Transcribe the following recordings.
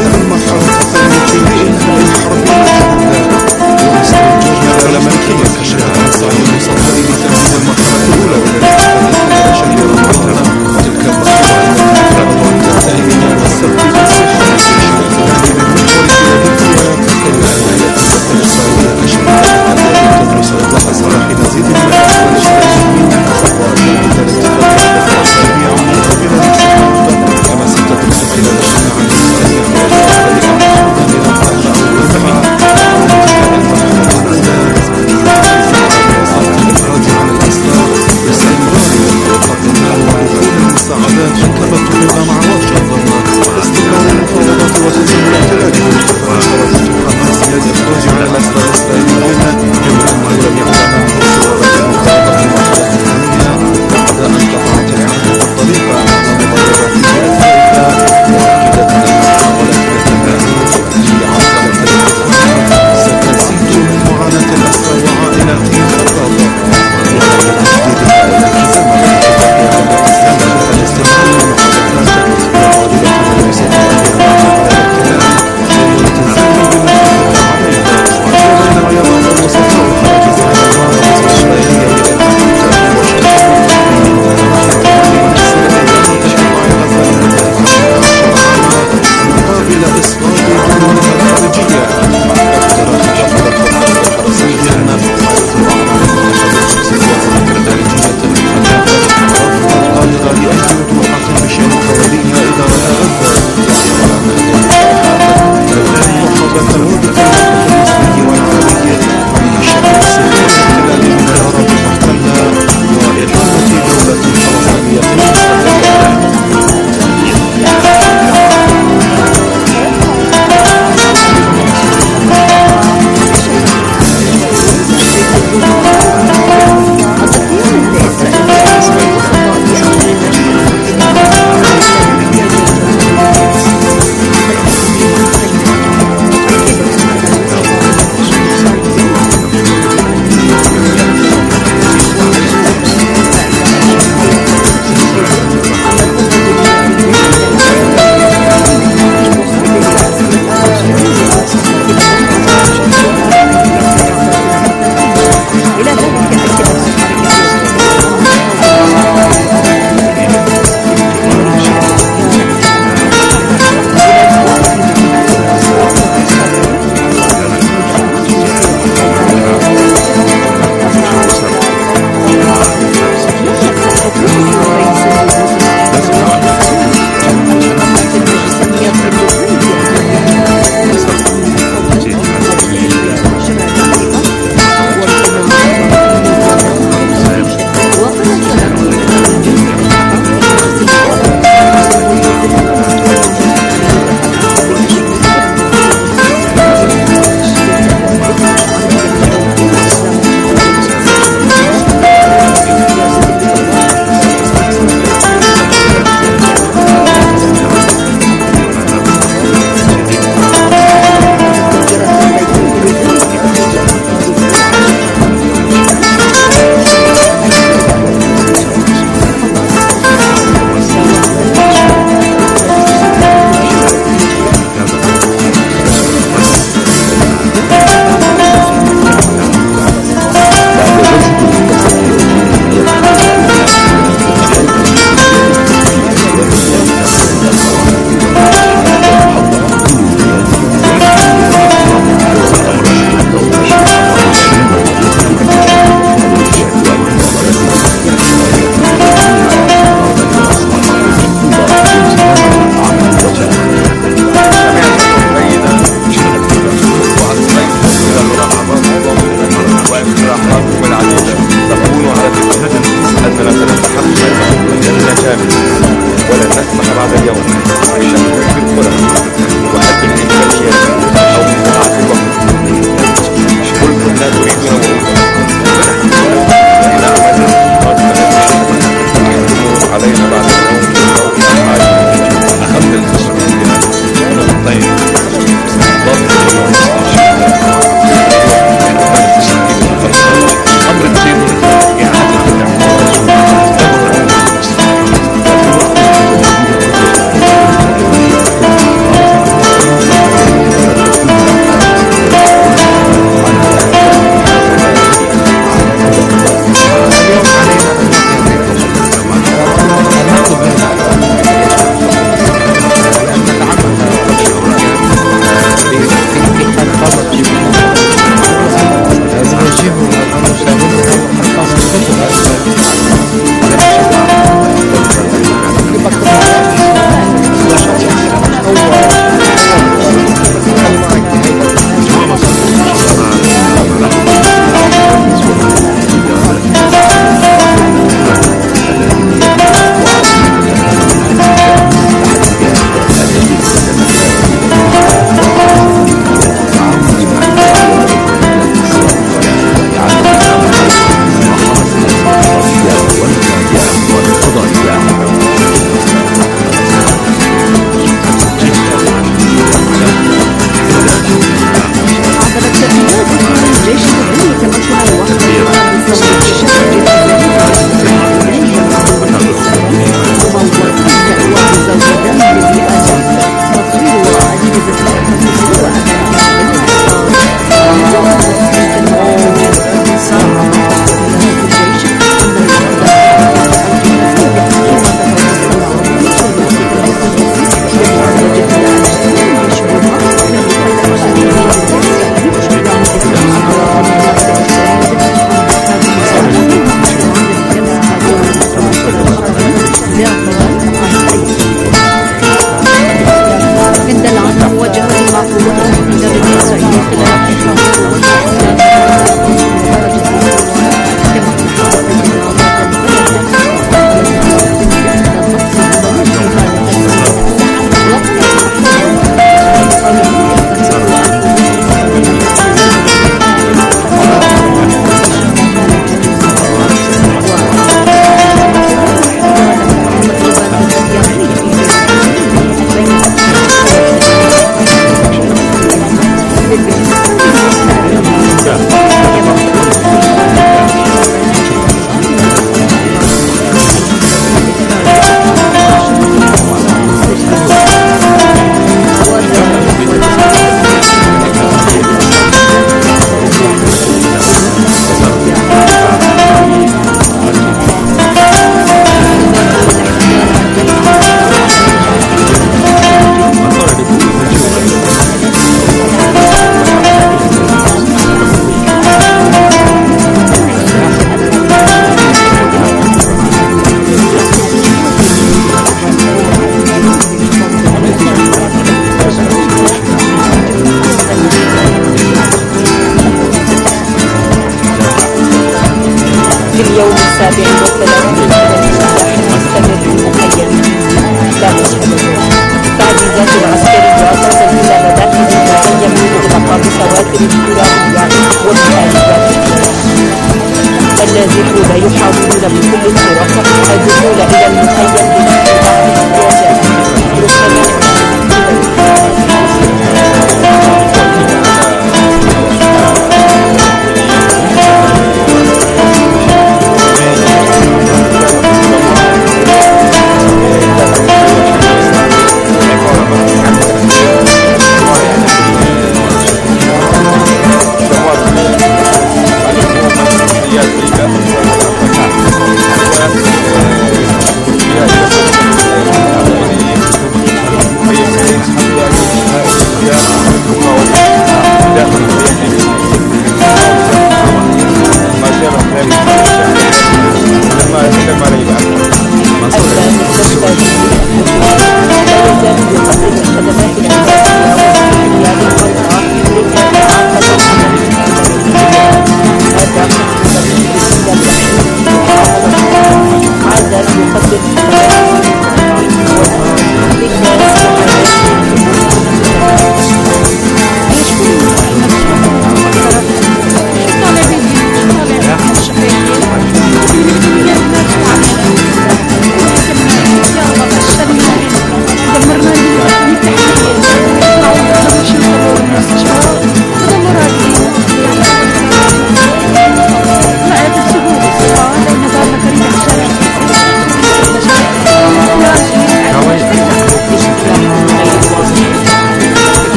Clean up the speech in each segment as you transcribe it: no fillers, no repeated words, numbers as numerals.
هذه المرحلة الثانية لإنهاء الحرب واستنتاج الدولة الملكية كشفت مسار المصدر لتنفيذ المرحلة الأولى والتي شهر رمضان. تلك المشروع التي فرض أن تنتهي يوم السبت بالصحة في المحور فيلادلفيا، إلا أنها يتمثل إسرائيل كشركة تدرس إطلاق سراح مزيد من الأسرى الاستراتيجيين وأكد الاتفاقية الإسرائيلية عموما كما ستدرس خلال اجتماع الإسرائيلي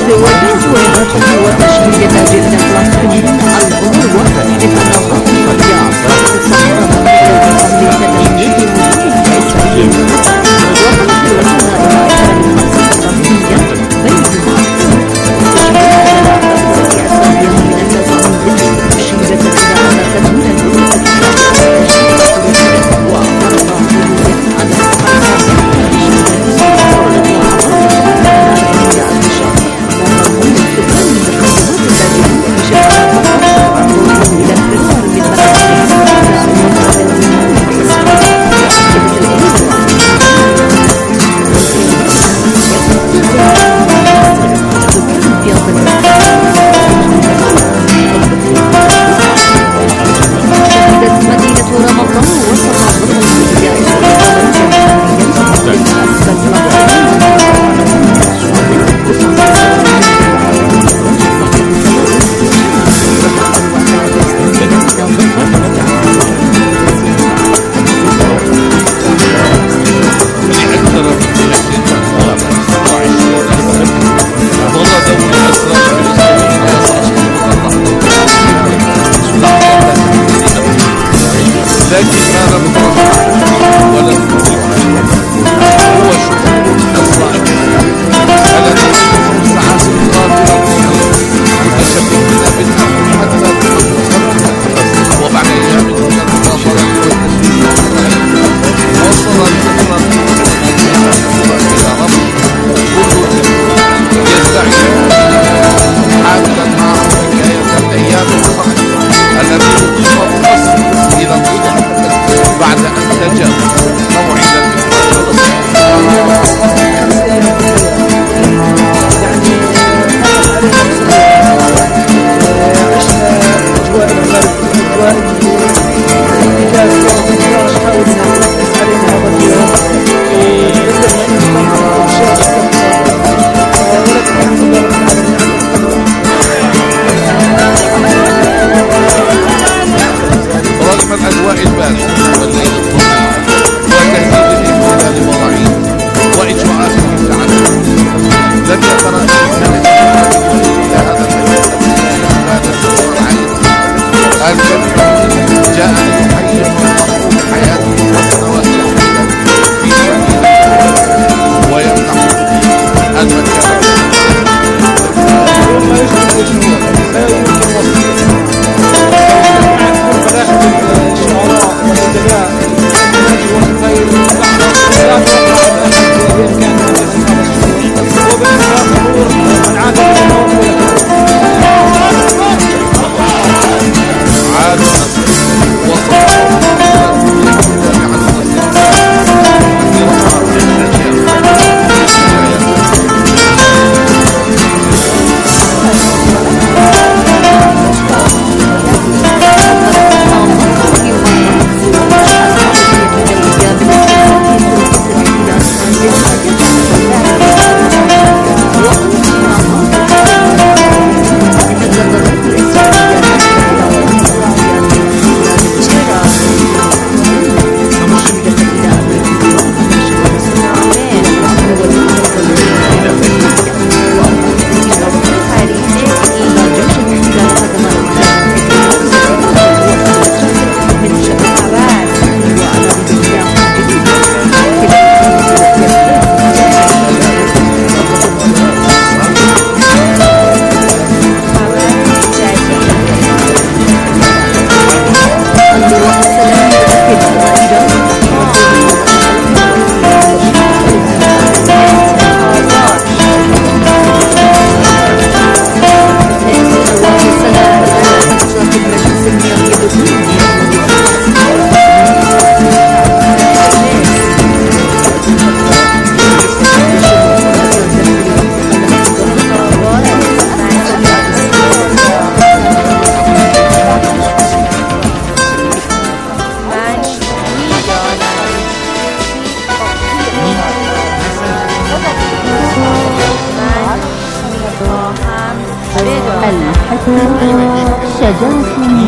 شجرة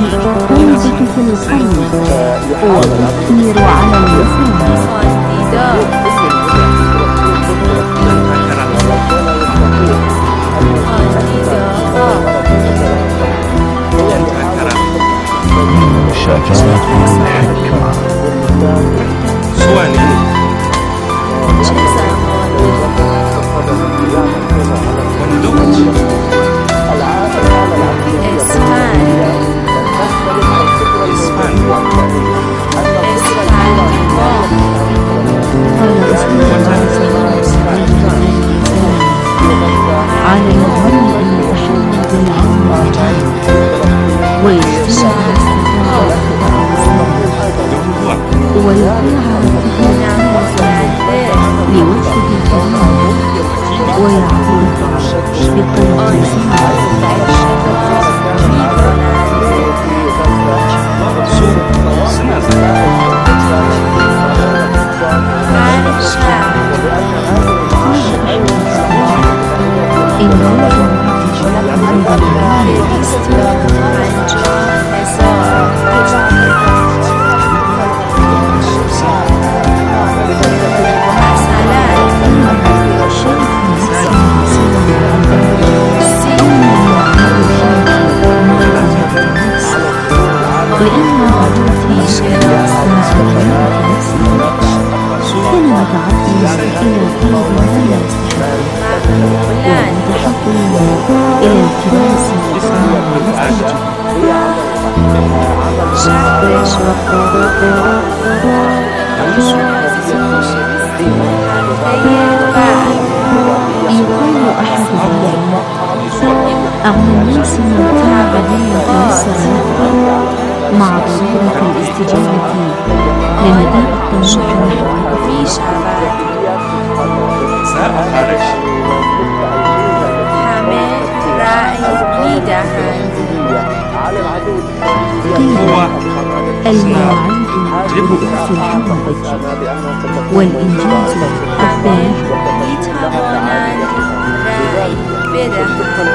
تنبت في القلب وتثير على اللسان. ويعبده بقلب أغنى الناس من تعب أن يتيسر له مع ضرورة الاستجابة لنداء الطموح في شعبان همه رأي میدهند المواعيد رؤوس الجمعة والإنجاز الثاني میتوانند رأی بدهند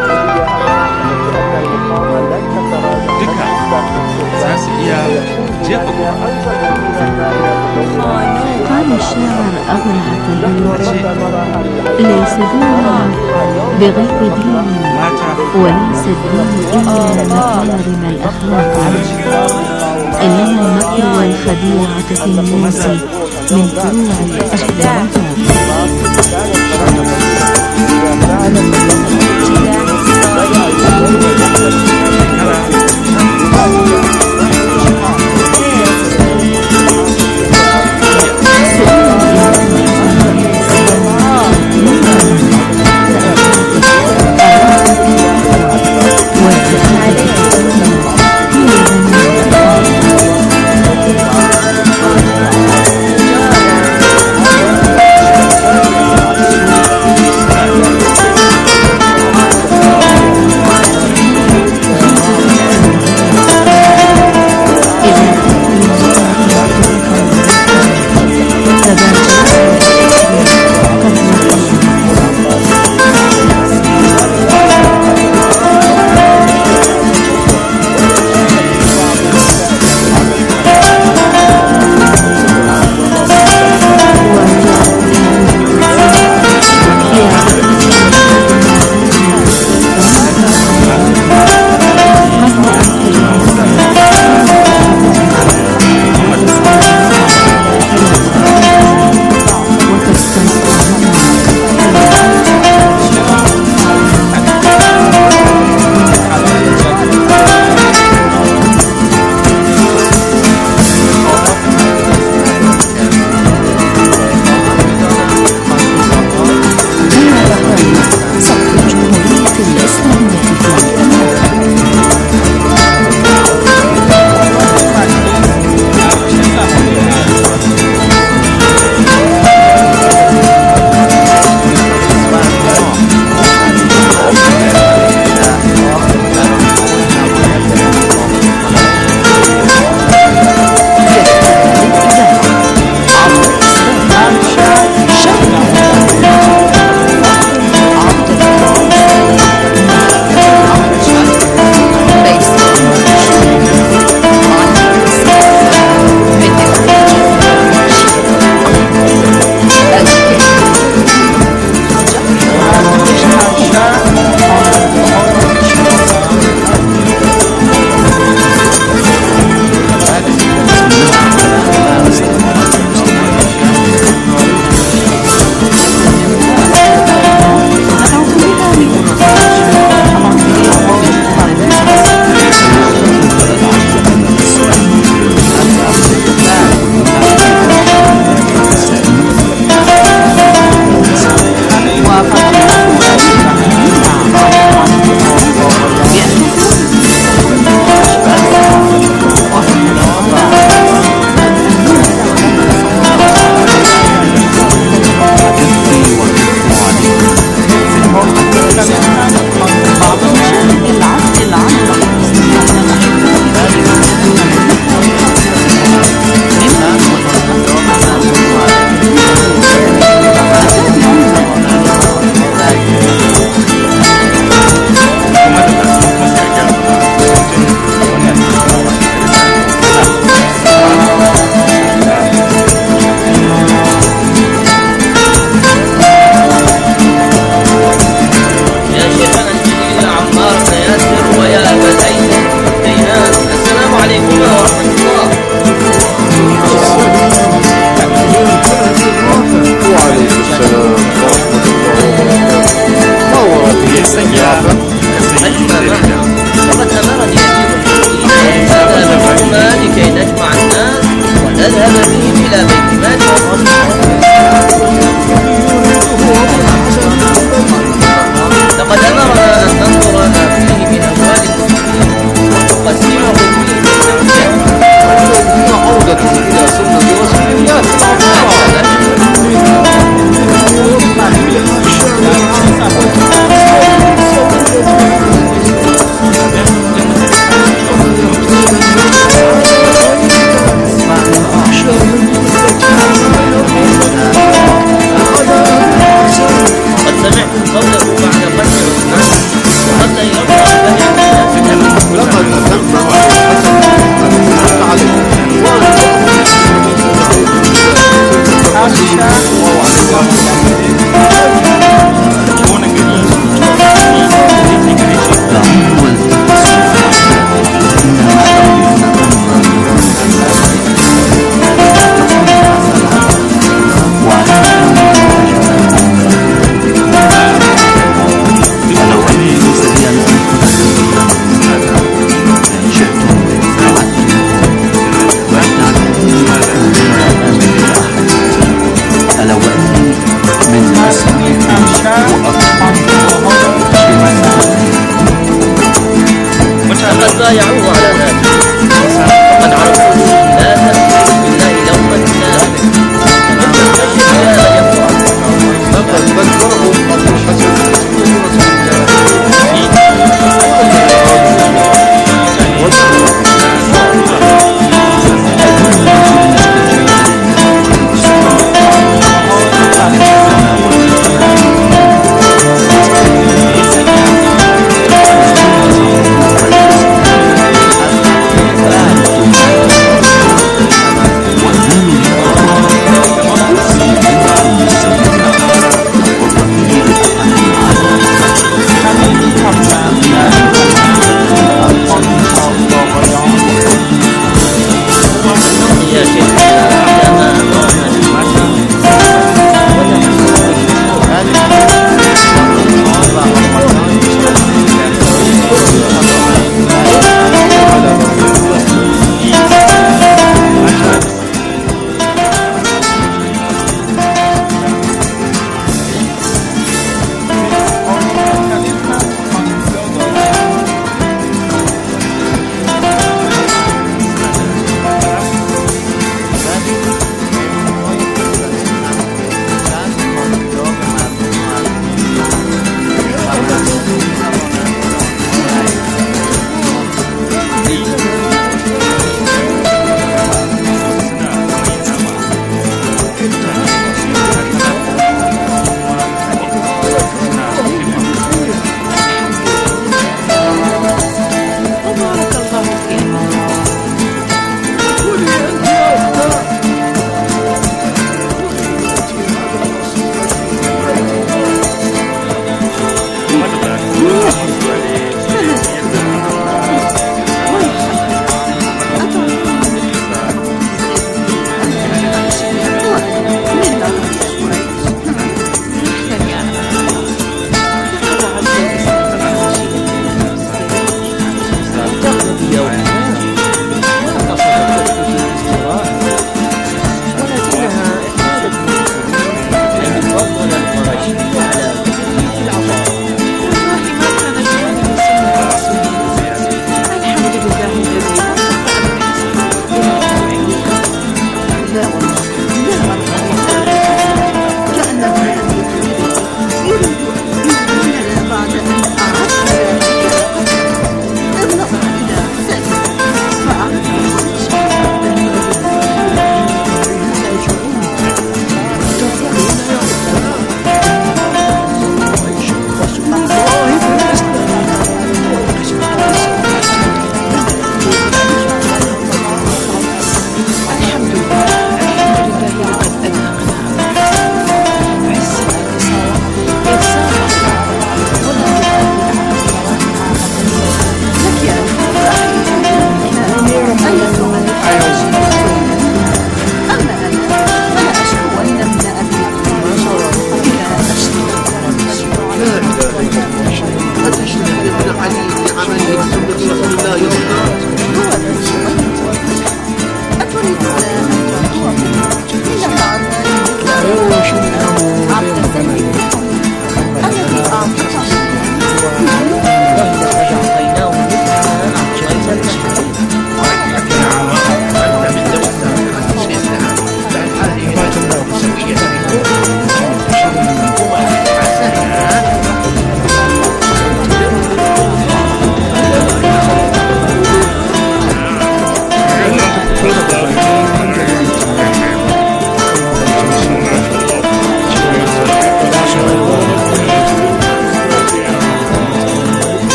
قال الشاعر أبو العتبير ليس ديننا بغير دين وليس الدين إلا مكارم الأخلاق إنما المكر والخديعة في الناس من فروع الأخلاق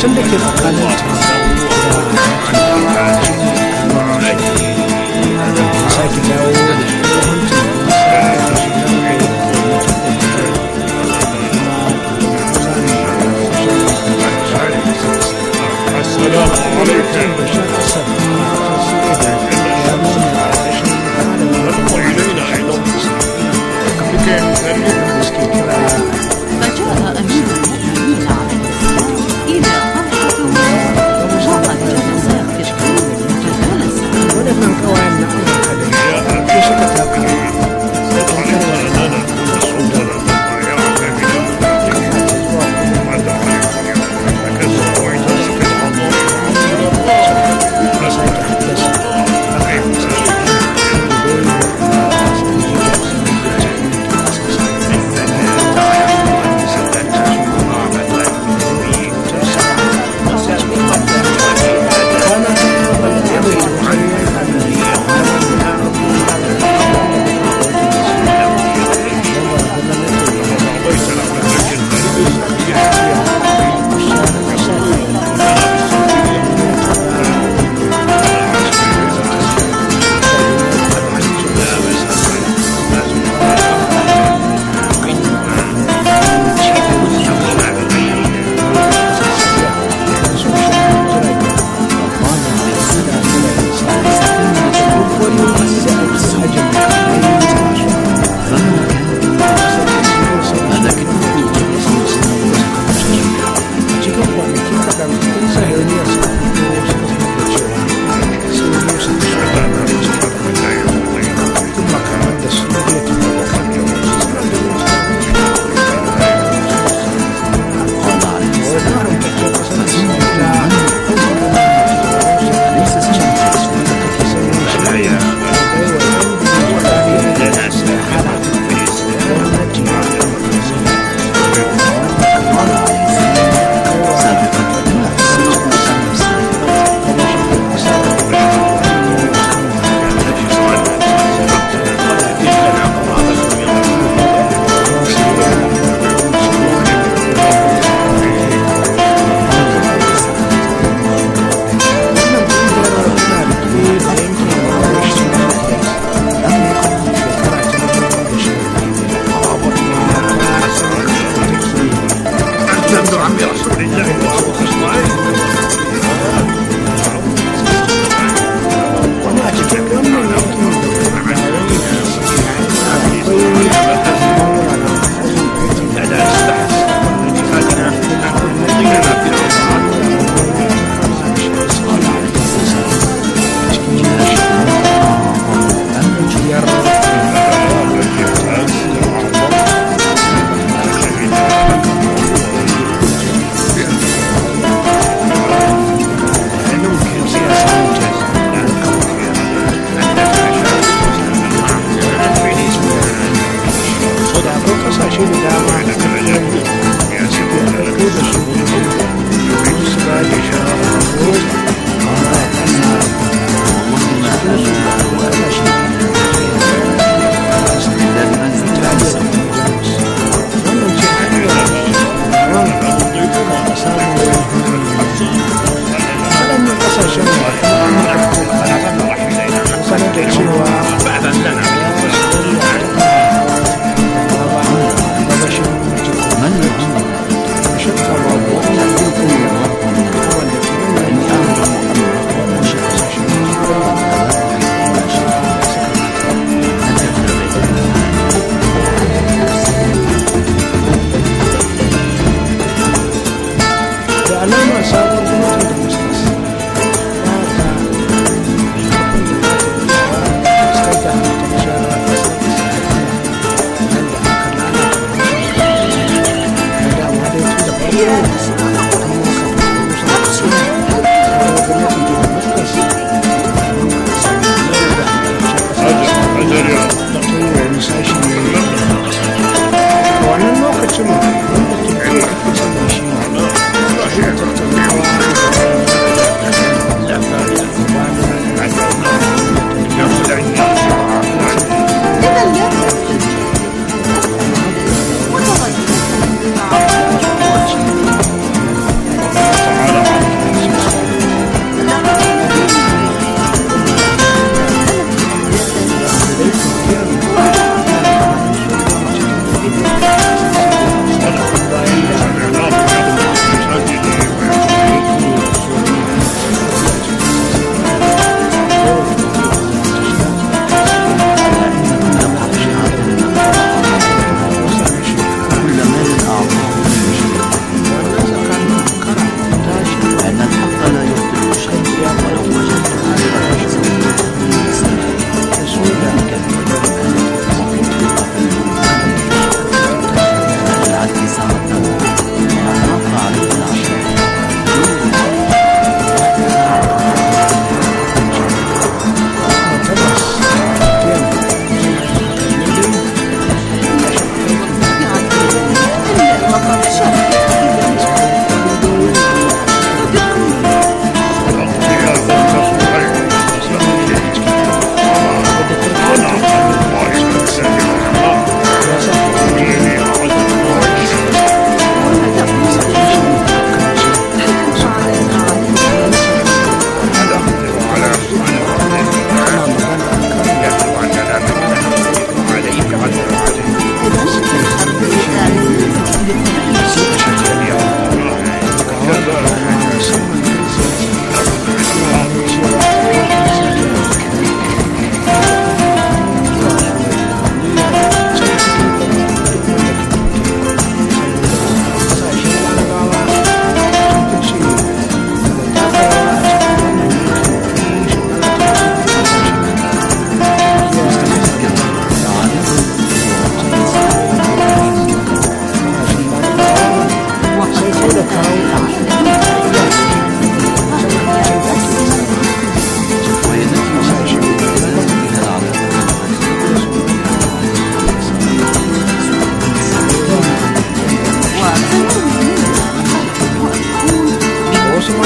rikicin da ke tsakanin ta sake dawo فجاء أمير المؤمنين عليه السلام إلى طلحة وشقد جلسا في القوم فجلس waɗannan kawayen na amurka da ya suka taka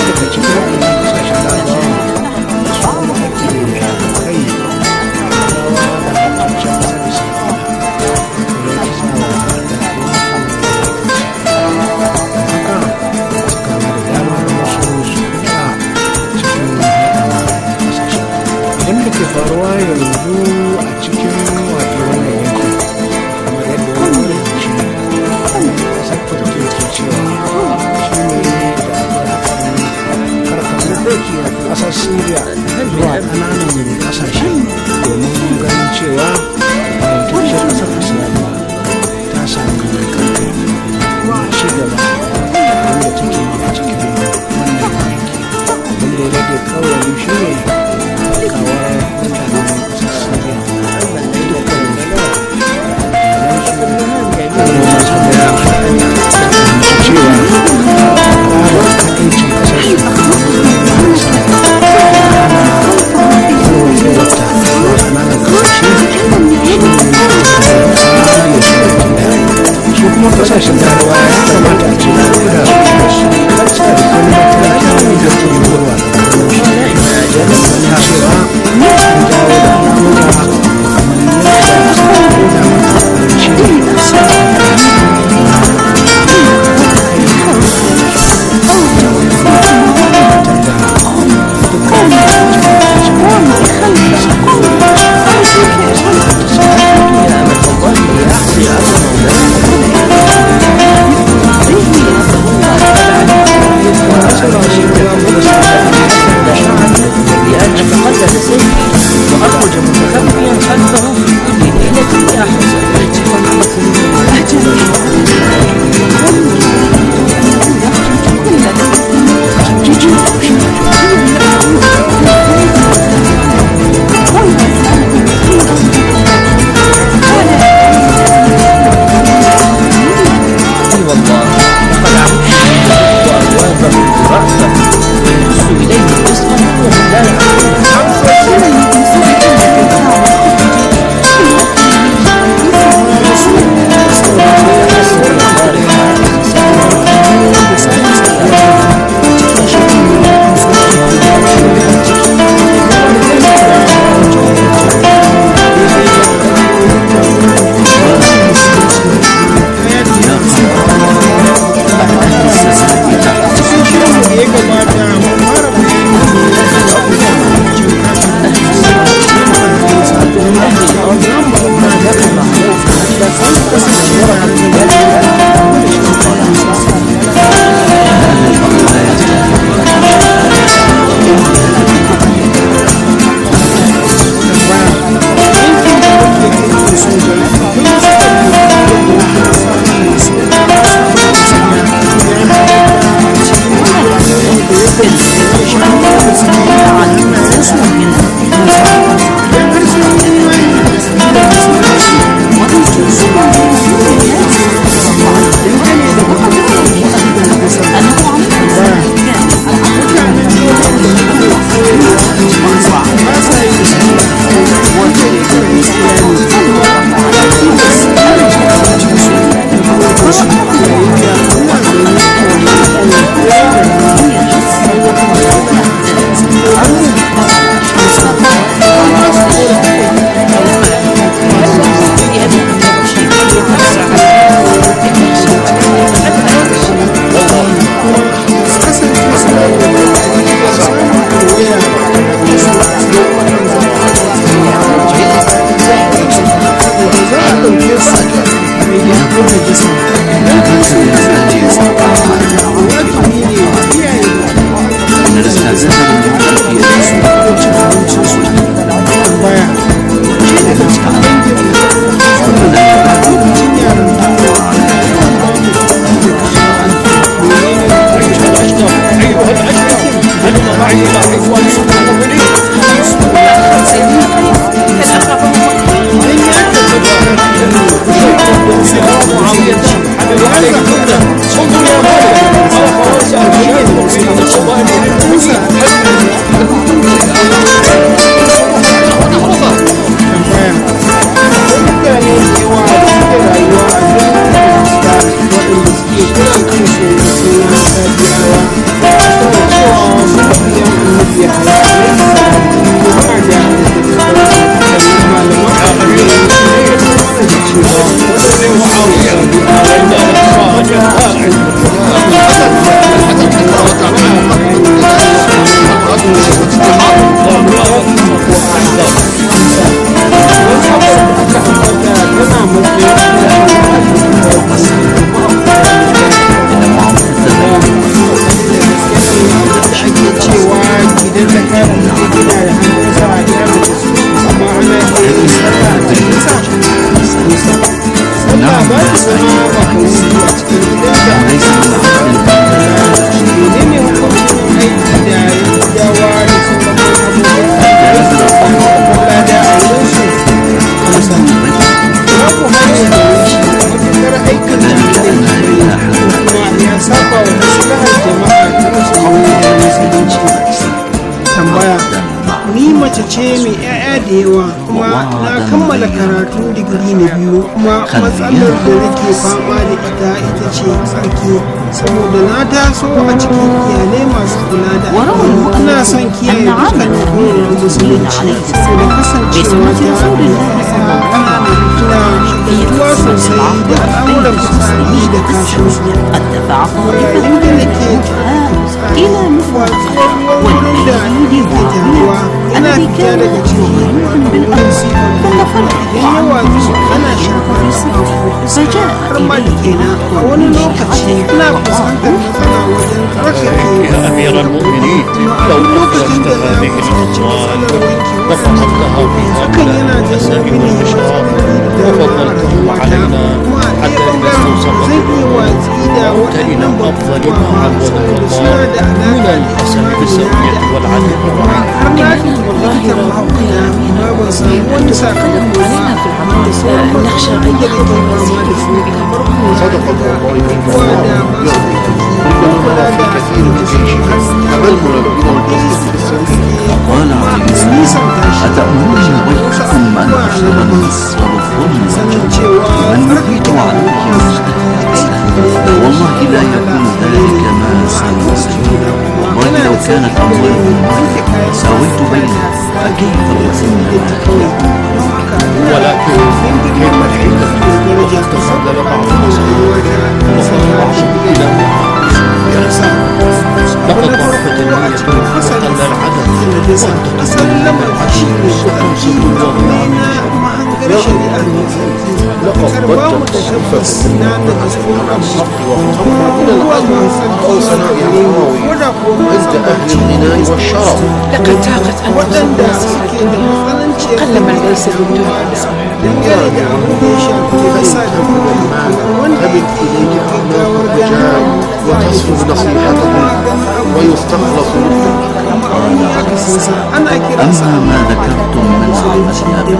daga cikin waɗannan ƙasashen larabawa su kuma ake kai rawa da hajjacin ƙasar isra'ila ya ci sawa da haka suka ba da damar wasu su kuɗa cikin waɗannan ƙasashen abin da ke faruwa yanzu a cikin wato wannan yankin kamar yadda wani rubuci ƙasar turki ke cewa shi ne da karkashin doki a ƙasar syria zuwa ƙananan ƙasashe domin ganin cewa yantacciyar ƙasar isra'ila ta sami karfi ci gaba wanda take a cikin wannan yanki wanda ya rage kawai shi ne kawar mutanen ƙasar syria kasashen larabawa ya kamata a ce na da su kasa da kuma matakin da ke yiwuwa da kuma cewa an dawo da al'amura kamar yadda da matakanci mace mai 'ya'ya da yawa kuma na kammala karatu digiri na 2 kuma matsalar da nake fama da ita ce tsarki saboda na taso a cikin iyalai masu kula da ina son kiyaye dukkan koyarwar musulunci saboda kasancewa ta ƙanana ina shagaltuwa sosai da al'amuran fitsari da kashin su yayin da nake watsuwar wurin da ke taruwa yana fita daga ciki wurin sifar idan ya watsu ana shafar har ma da kenan a wani lokaci ina fuskantar matsala wajen tsarkake يا أمير المؤمنين لو أخرجت هذه الأطفال وفقدتها في هؤلاء المساجد والمشراب وفضلته علينا حتى إذا استوصلت كإن أفضل ما عوضك الله من الحسنة السيئة والعدل الرحيم. نخشى أن يخطر المزيد صدق الله في كثير من جيشه تململا بدون القصد بالسوء. قال عليه السلام أتأمرون ويحكم أن أشرب النصر والظلم من يبيت عليكم والله لا يكون ذلك ما سنسجد والله لو كانت أموالكم ساويت بينهم فكيف الوزن ولكن كيف الحيلة وتصدر بعض المسائل إلى لقد ضعفت النية وقل العدد وانتقل العشي وتنصب الظلم لقد ضجت الشفة بالحق واغتمر إلى الأرض أو صنائع الراوي عند أهل الغناء والشرف. لقد ضاقت أنفسهم قلما ليس بالدنيا تمد إليك أعناق الرجال وتصرف نصيحتهم ويستخلص منك. أما ما ذكرتم من صحبة أبي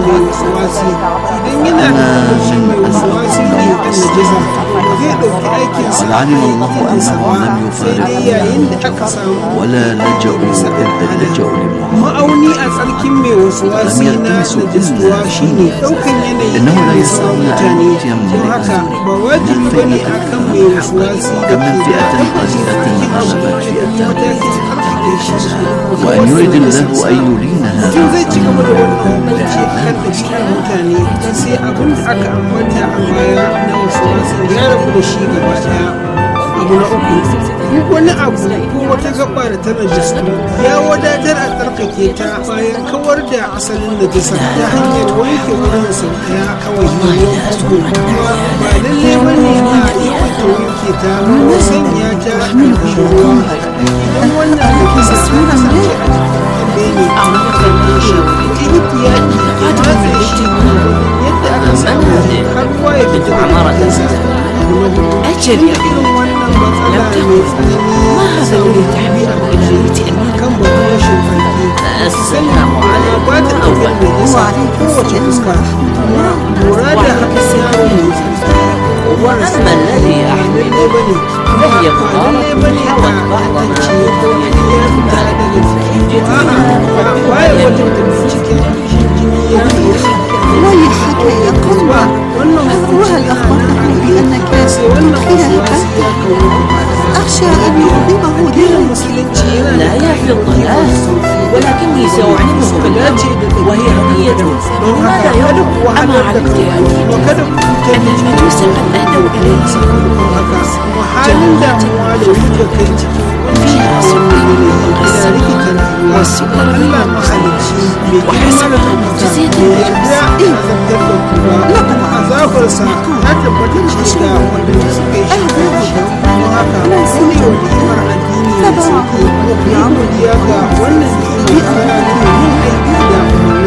أنا من أسباب قد علم الله أنه لم يفارقنا ولا لجأوا إذ اللجأوا لمحمد لم يلتمسوا إلا شيء إنه لا يستطيع أن يأتي امرئا من فئة كم من فئة قليلة غلبت فئة وأن يريد الله أن يرين هذا duk wani abu ko wata gaba da ta najisa ya wadatar a tsarkake ta bayan kawar da asalin najisa ta hanyar wanke wurin sau daya kawai kuma ba lalle ba ne a yawaita wanke ta ko sanya ta a ƙarƙashin ruwa idan wannan najisa ta kasance a cikin kalle ne a kan shi ihtiyati ya matse shi yadda aka samu har ruwa ya fita daga jikinsa أجل يا ابني لم تقل ما هذا الذي تحمله إلى بيت أمير السلام عليكم أولا وعليكم السلام وأما الذي أحمله فهي مضارة حرت بعضها ويحك يا قمر وهل أخبرتكم بأنك خلالك أخشى أن يغضبه ذلك لا يا في الضلال ولكني سأعلمه بالأمر وهي هدية لماذا يغضب أما علمت يا أن المجوس قد أهدوا إليه جنات فيها سكر والسكر والسكر وحسبها جزية لقد عذابرسا ta tabbatar cewa wanda suka yi shi don haka kuni wa ni'imar addini da sauki ya godiya ga wannan ni'imar kana yin aiki da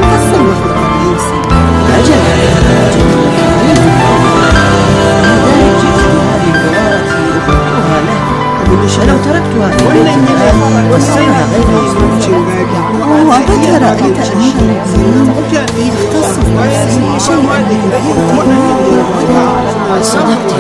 ولو تركتها في wannan yana wasana وقد رأيت أنه mutane يختص bayan sun yi shama da صدقت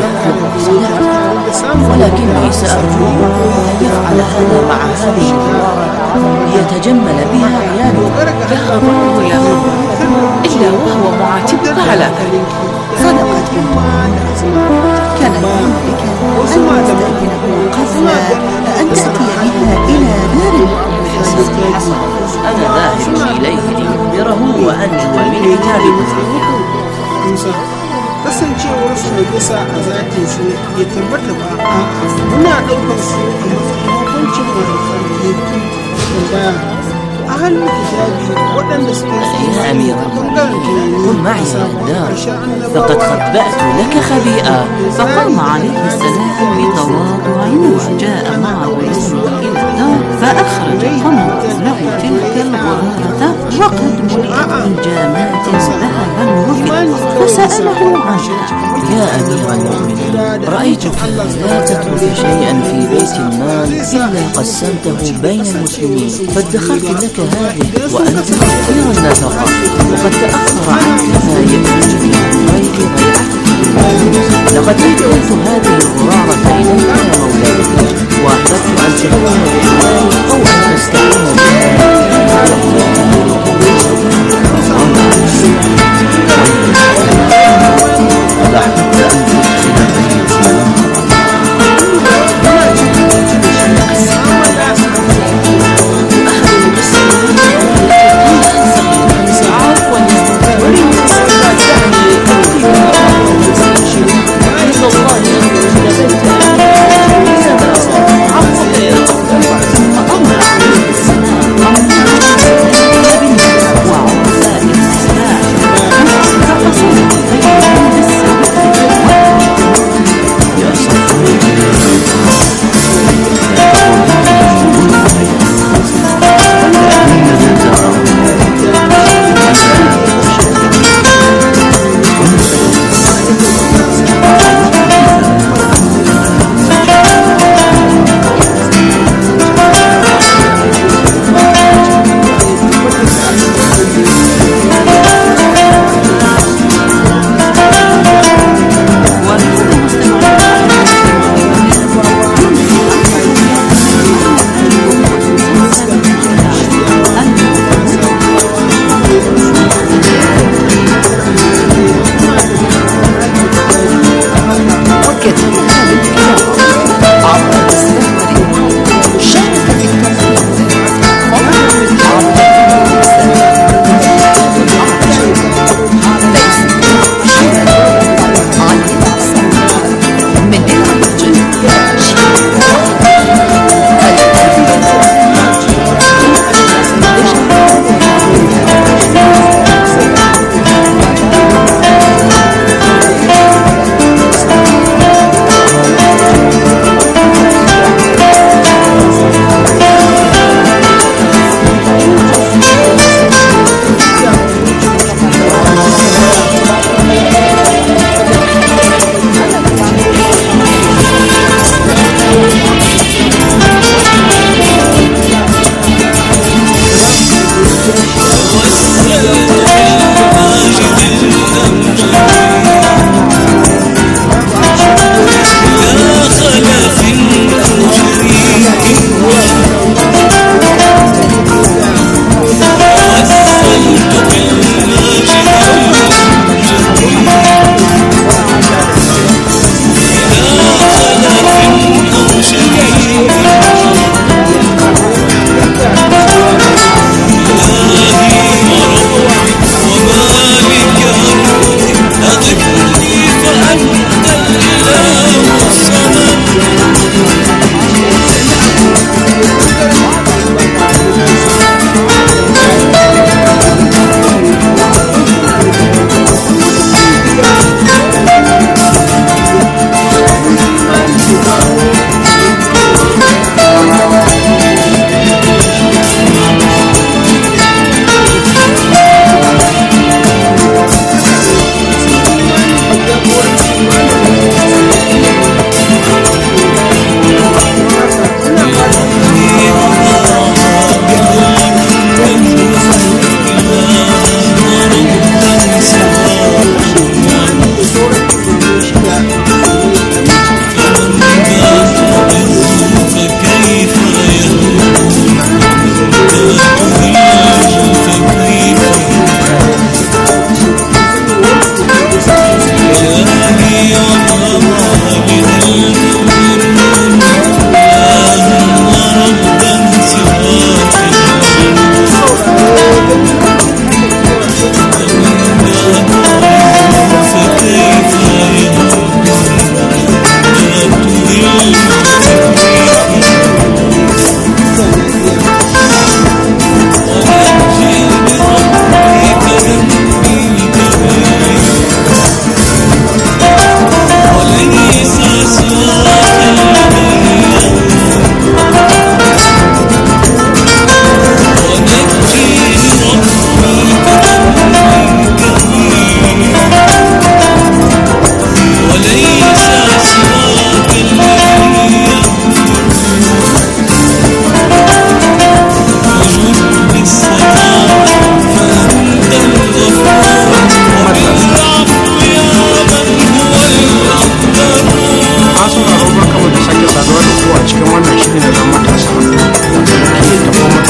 ولكني سأرجو أن يفعل هذا مع هذه الحوار ليتجمل بها عياله فأمره يغضب إلا وهو معاتبك على ذلك. صدقت كان يملك أن تستأذنه قبل أن تأتي بها إلى دار حسن أنا ذاهب إليه لأخبره وأني ومن كتاب Musa kasancewar su da bisa a zatin su ya tabbata ba a muna ɗaukar su a matsayin hukuncin mafarki tambaya a halin kitabi waɗanda suka يا أمير المؤمنين كن معي إلى الدار فقد خبأت لك خبيئة. فقام عليه السلام بتواضع وجاء معه يسرع إلى الدار فأخرج قمر له تلك الغرارة وقد ملئت من جامات ذهبا وفضة فسأله عنها. يا أمير المؤمنين رأيتك لا تترك شيئا في بيت المال إلا قسمته بين المسلمين فادخرت لك هذه وأنت كثير النفقة وقد تأخر عنك ما يخرج من غير ضيعتك. لقد أهديت هذه الغرارة إليك يا مولاي وأحببت أن تكون بالله أو أن تستعين بها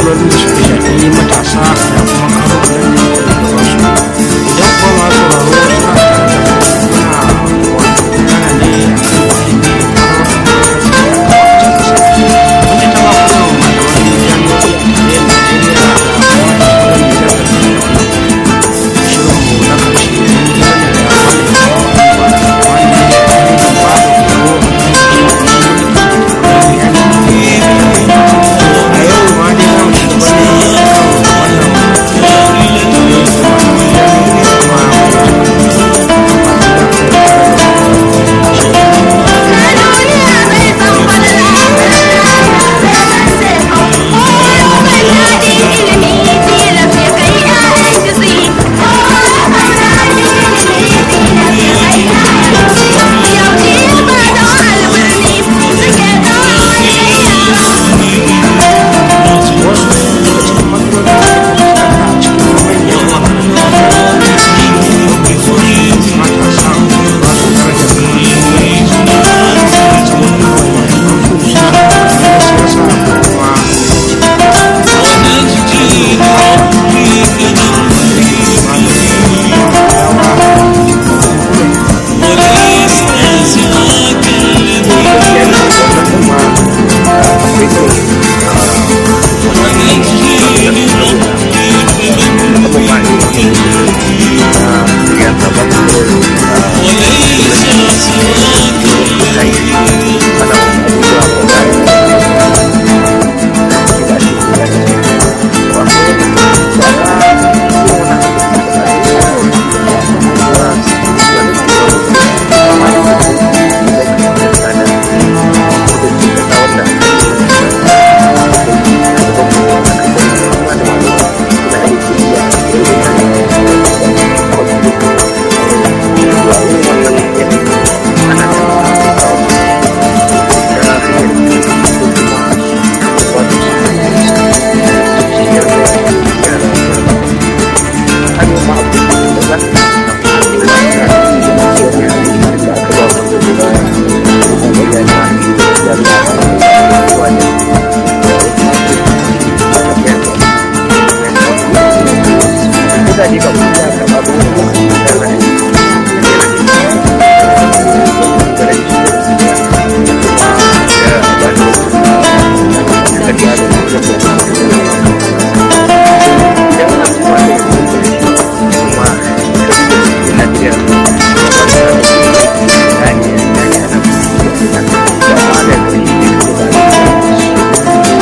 matsalolin da suka shafi matasa da